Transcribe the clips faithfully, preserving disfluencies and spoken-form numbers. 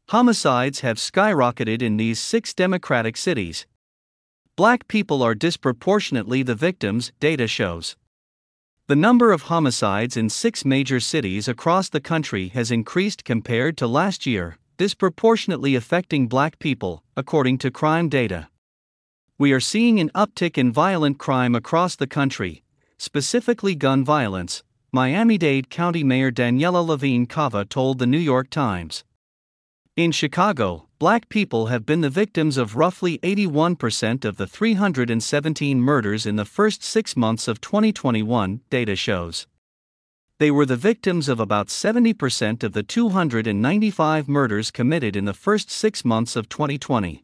Homicides have skyrocketed in these six Democratic cities. Black people are disproportionately the victims, data shows. The number of homicides in six major cities across the country has increased compared to last year, disproportionately affecting black people, according to crime data. We are seeing an uptick in violent crime across the country, specifically gun violence, Miami-Dade County Mayor Daniela Levine Cava told the New York Times. In Chicago, black people have been the victims of roughly eighty-one percent of the three hundred seventeen murders in the first six months of twenty twenty-one, data shows. They were the victims of about seventy percent of the two hundred ninety-five murders committed in the first six months of twenty twenty.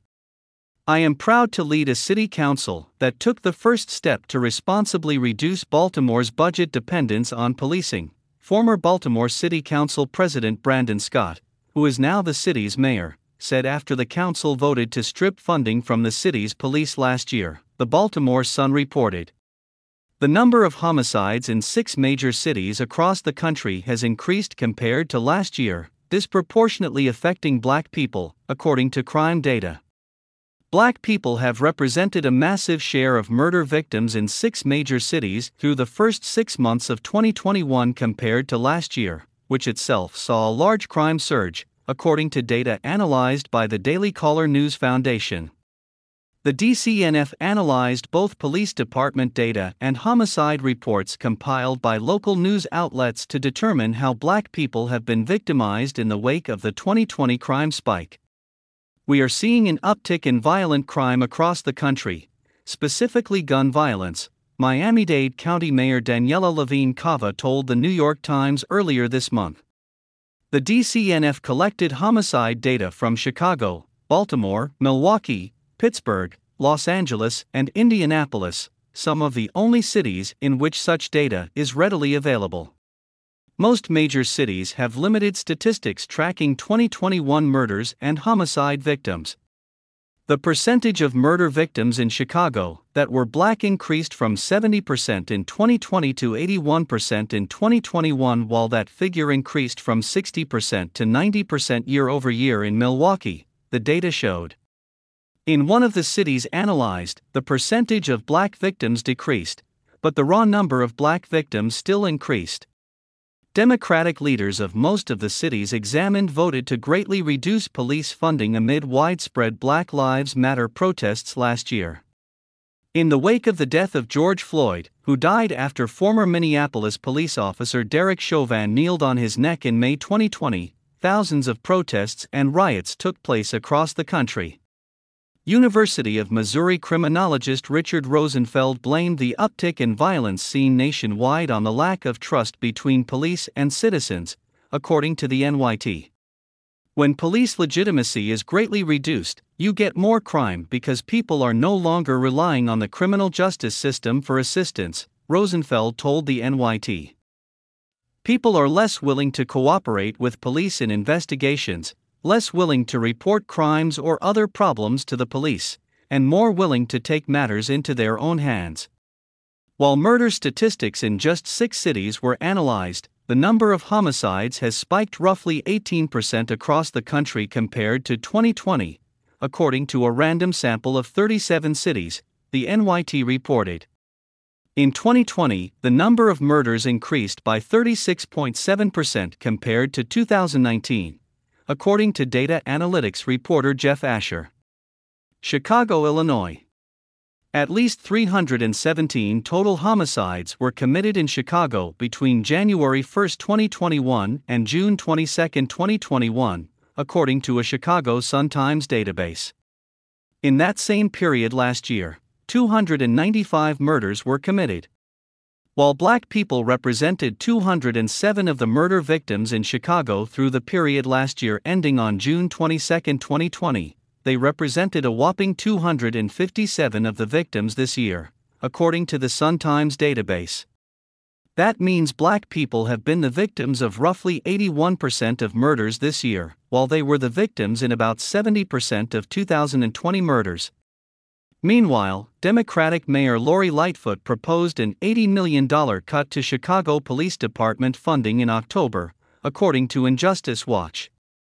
I am proud to lead a city council that took the first step to responsibly reduce Baltimore's budget dependence on policing, former Baltimore City Council President Brandon Scott, who is now the city's mayor, said after the council voted to strip funding from the city's police last year, the Baltimore Sun reported. The number of homicides in six major cities across the country has increased compared to last year, disproportionately affecting black people, according to crime data. Black people have represented a massive share of murder victims in six major cities through the first six months of twenty twenty-one compared to last year, which itself saw a large crime surge, according to data analyzed by the Daily Caller News Foundation. The D C N F analyzed both police department data and homicide reports compiled by local news outlets to determine how black people have been victimized in the wake of the twenty twenty crime spike. We are seeing an uptick in violent crime across the country, specifically gun violence, Miami-Dade County Mayor Daniela Levine Cava told the New York Times earlier this month. The D C N F collected homicide data from Chicago, Baltimore, Milwaukee, Pittsburgh, Los Angeles, and Indianapolis, some of the only cities in which such data is readily available. Most major cities have limited statistics tracking twenty twenty-one murders and homicide victims. The percentage of murder victims in Chicago that were black increased from seventy percent in twenty twenty to eighty-one percent in twenty twenty-one, while that figure increased from sixty percent to ninety percent year over year in Milwaukee, the data showed. In one of the cities analyzed, the percentage of black victims decreased, but the raw number of black victims still increased. Democratic leaders of most of the cities examined voted to greatly reduce police funding amid widespread Black Lives Matter protests last year. In the wake of the death of George Floyd, who died after former Minneapolis police officer Derek Chauvin kneeled on his neck in May twenty twenty, thousands of protests and riots took place across the country. University of Missouri criminologist Richard Rosenfeld blamed the uptick in violence seen nationwide on the lack of trust between police and citizens, according to the N Y T. When police legitimacy is greatly reduced, you get more crime because people are no longer relying on the criminal justice system for assistance, Rosenfeld told the N Y T. People are less willing to cooperate with police in investigations, less willing to report crimes or other problems to the police, and more willing to take matters into their own hands. While murder statistics in just six cities were analyzed, the number of homicides has spiked roughly eighteen percent across the country compared to twenty twenty, according to a random sample of thirty-seven cities, the N Y T reported. In twenty twenty, the number of murders increased by thirty-six point seven percent compared to two thousand nineteen. According to data analytics reporter Jeff Asher. Chicago, Illinois. At least three hundred seventeen total homicides were committed in Chicago between January first, twenty twenty-one and June twenty-second, twenty twenty-one, according to a Chicago Sun-Times database. In that same period last year, two hundred ninety-five murders were committed. While black people represented two hundred seven of the murder victims in Chicago through the period last year ending on June twenty-second, twenty twenty, they represented a whopping two hundred fifty-seven of the victims this year, according to the Sun-Times database. That means black people have been the victims of roughly eighty-one percent of murders this year, while they were the victims in about seventy percent of two thousand twenty murders. Meanwhile, Democratic Mayor Lori Lightfoot proposed an eighty million dollars cut to Chicago Police Department funding in October, according to Injustice Watch.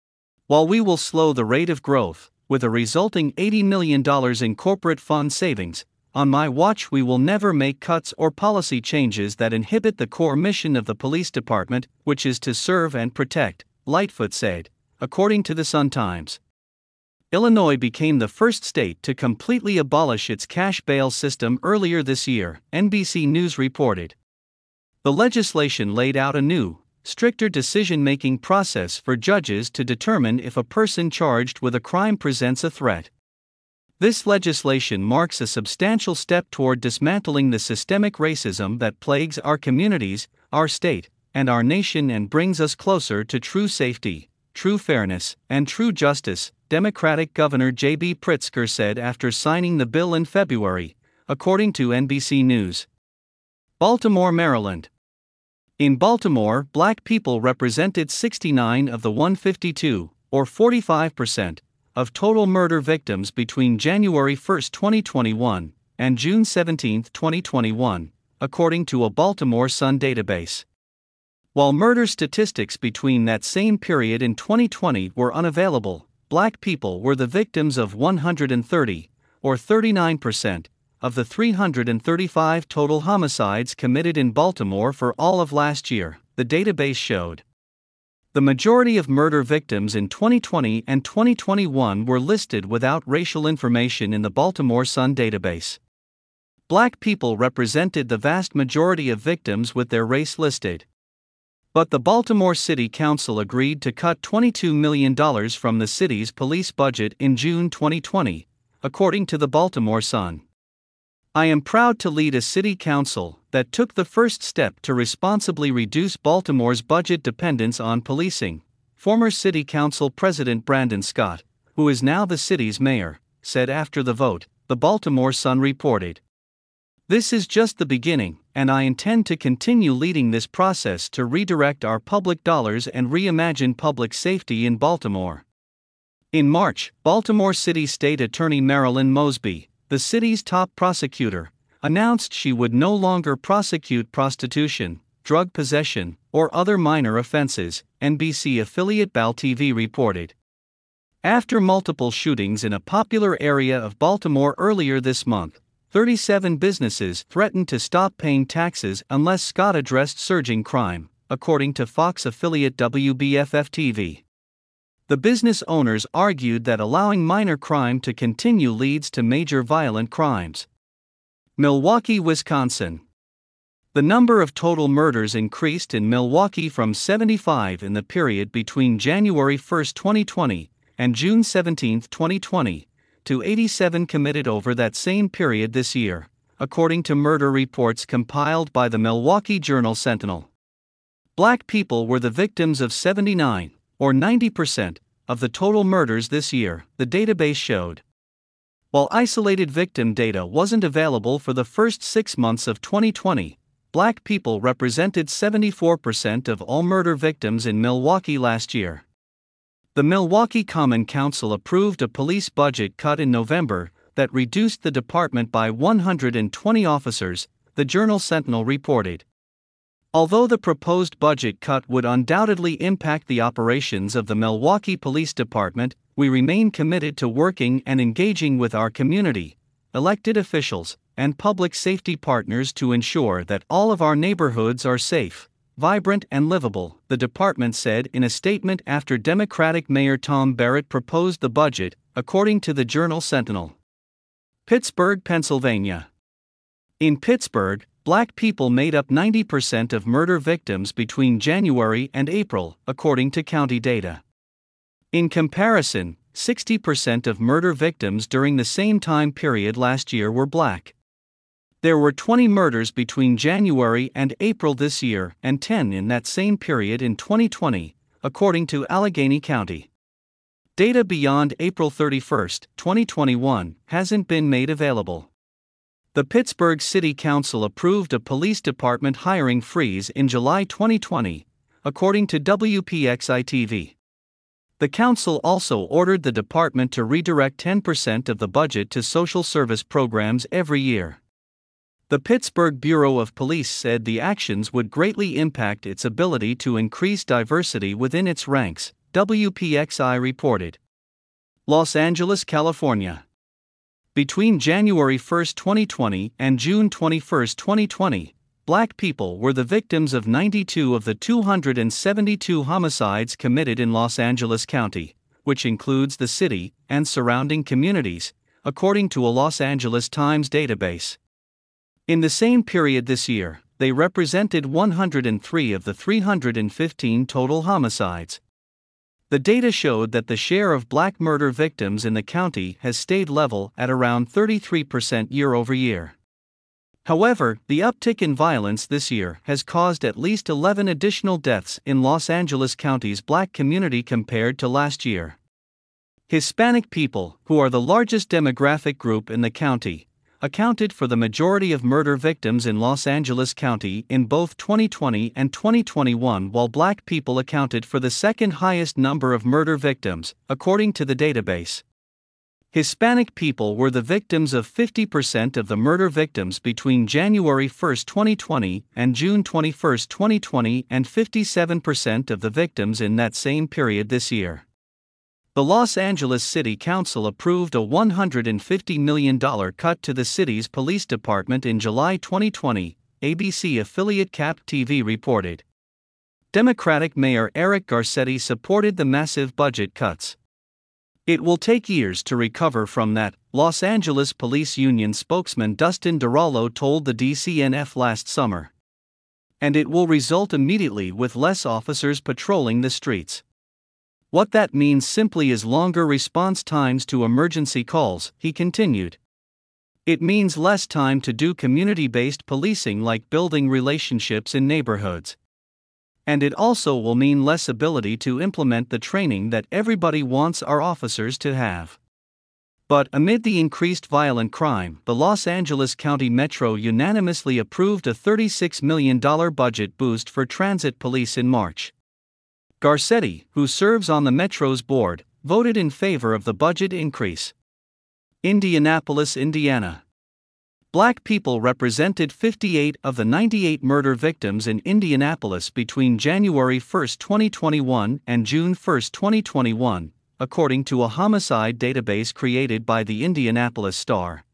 While we will slow the rate of growth, with a resulting eighty million dollars in corporate fund savings, on my watch we will never make cuts or policy changes that inhibit the core mission of the police department, which is to serve and protect, Lightfoot said, according to the Sun-Times. Illinois became the first state to completely abolish its cash bail system earlier this year, N B C News reported. The legislation laid out a new, stricter decision-making process for judges to determine if a person charged with a crime presents a threat. This legislation marks a substantial step toward dismantling the systemic racism that plagues our communities, our state, and our nation and brings us closer to true safety, true fairness, and true justice, Democratic Governor J B Pritzker said after signing the bill in February, according to N B C News. Baltimore, Maryland. In Baltimore, black people represented sixty-nine of the one hundred fifty-two, or forty-five percent, of total murder victims between January first, twenty twenty-one, and June seventeenth, twenty twenty-one, according to a Baltimore Sun database. While murder statistics between that same period in twenty twenty were unavailable, black people were the victims of one hundred thirty, or thirty-nine percent, of the three hundred thirty-five total homicides committed in Baltimore for all of last year, the database showed. The majority of murder victims in twenty twenty and twenty twenty-one were listed without racial information in the Baltimore Sun database. Black people represented the vast majority of victims with their race listed. But the Baltimore City Council agreed to cut twenty-two million dollars from the city's police budget in June twenty twenty, according to the Baltimore Sun. I am proud to lead a city council that took the first step to responsibly reduce Baltimore's budget dependence on policing, former City Council President Brandon Scott, who is now the city's mayor, said after the vote, the Baltimore Sun reported. This is just the beginning, and I intend to continue leading this process to redirect our public dollars and reimagine public safety in Baltimore. In March, Baltimore City State Attorney Marilyn Mosby, the city's top prosecutor, announced she would no longer prosecute prostitution, drug possession, or other minor offenses, N B C affiliate B A L T V reported. After multiple shootings in a popular area of Baltimore earlier this month, thirty-seven businesses threatened to stop paying taxes unless Scott addressed surging crime, according to Fox affiliate W B F F T V. The business owners argued that allowing minor crime to continue leads to major violent crimes. Milwaukee, Wisconsin. The number of total murders increased in Milwaukee from seventy-five in the period between January first, twenty twenty, and June seventeenth, twenty twenty, to eighty-seven committed over that same period this year, according to murder reports compiled by the Milwaukee Journal-Sentinel. Black people were the victims of seventy-nine, or ninety percent, of the total murders this year, the database showed. While isolated victim data wasn't available for the first six months of twenty twenty, black people represented seventy-four percent of all murder victims in Milwaukee last year. The Milwaukee Common Council approved a police budget cut in November that reduced the department by one hundred twenty officers, the Journal-Sentinel reported. Although the proposed budget cut would undoubtedly impact the operations of the Milwaukee Police Department, we remain committed to working and engaging with our community, elected officials, and public safety partners to ensure that all of our neighborhoods are safe, vibrant, and livable, the department said in a statement after Democratic Mayor Tom Barrett proposed the budget, according to the Journal-Sentinel. Pittsburgh, Pennsylvania. In Pittsburgh, black people made up ninety percent of murder victims between January and April, according to county data. In comparison, sixty percent of murder victims during the same time period last year were black. There were twenty murders between January and April this year and ten in that same period in twenty twenty, according to Allegheny County. Data beyond April thirty-first, twenty twenty-one, hasn't been made available. The Pittsburgh City Council approved a police department hiring freeze in July twenty twenty, according to W P X I T V. The council also ordered the department to redirect ten percent of the budget to social service programs every year. The Pittsburgh Bureau of Police said the actions would greatly impact its ability to increase diversity within its ranks, W P X I reported. Los Angeles, California. Between January first, twenty twenty and June twenty-first, twenty twenty, Black people were the victims of ninety-two of the two hundred seventy-two homicides committed in Los Angeles County, which includes the city and surrounding communities, according to a Los Angeles Times database. In the same period this year, they represented one hundred three of the three hundred fifteen total homicides. The data showed that the share of Black murder victims in the county has stayed level at around thirty-three percent year over year. However, the uptick in violence this year has caused at least eleven additional deaths in Los Angeles County's Black community compared to last year. Hispanic people, who are the largest demographic group in the county, accounted for the majority of murder victims in Los Angeles County in both twenty twenty and twenty twenty-one, while Black people accounted for the second highest number of murder victims, according to the database. Hispanic people were the victims of fifty percent of the murder victims between January first, twenty twenty and June twenty-first, twenty twenty, and fifty-seven percent of the victims in that same period this year. The Los Angeles City Council approved a one hundred fifty million dollars cut to the city's police department in July twenty twenty, A B C affiliate Cap T V reported. Democratic Mayor Eric Garcetti supported the massive budget cuts. It will take years to recover from that, Los Angeles Police Union spokesman Dustin Dirollo told the D C N F last summer. And it will result immediately with less officers patrolling the streets. What that means simply is longer response times to emergency calls, he continued. It means less time to do community-based policing like building relationships in neighborhoods. And it also will mean less ability to implement the training that everybody wants our officers to have. But amid the increased violent crime, the Los Angeles County Metro unanimously approved a thirty-six million dollars budget boost for transit police in March. Garcetti, who serves on the Metro's board, voted in favor of the budget increase. Indianapolis, Indiana. Black people represented fifty-eight of the ninety-eight murder victims in Indianapolis between January first, twenty twenty-one and June first, twenty twenty-one, according to a homicide database created by the Indianapolis Star.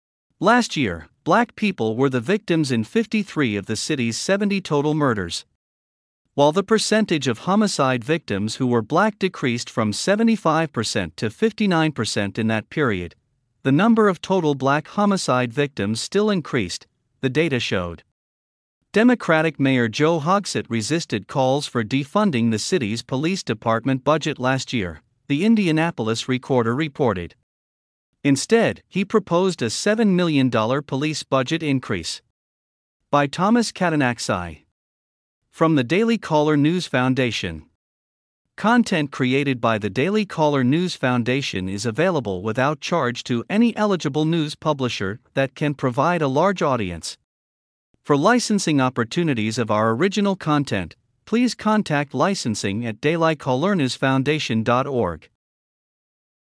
Last year, Black people were the victims in fifty-three of the city's seventy total murders. While the percentage of homicide victims who were Black decreased from seventy-five percent to fifty-nine percent in that period, the number of total Black homicide victims still increased, the data showed. Democratic Mayor Joe Hogsett resisted calls for defunding the city's police department budget last year, the Indianapolis Recorder reported. Instead, he proposed a seven million dollars police budget increase. By Thomas Katanaxi. From the Daily Caller News Foundation. Content created by the Daily Caller News Foundation is available without charge to any eligible news publisher that can provide a large audience. For licensing opportunities of our original content, please contact licensing at dailycallernewsfoundation dot org.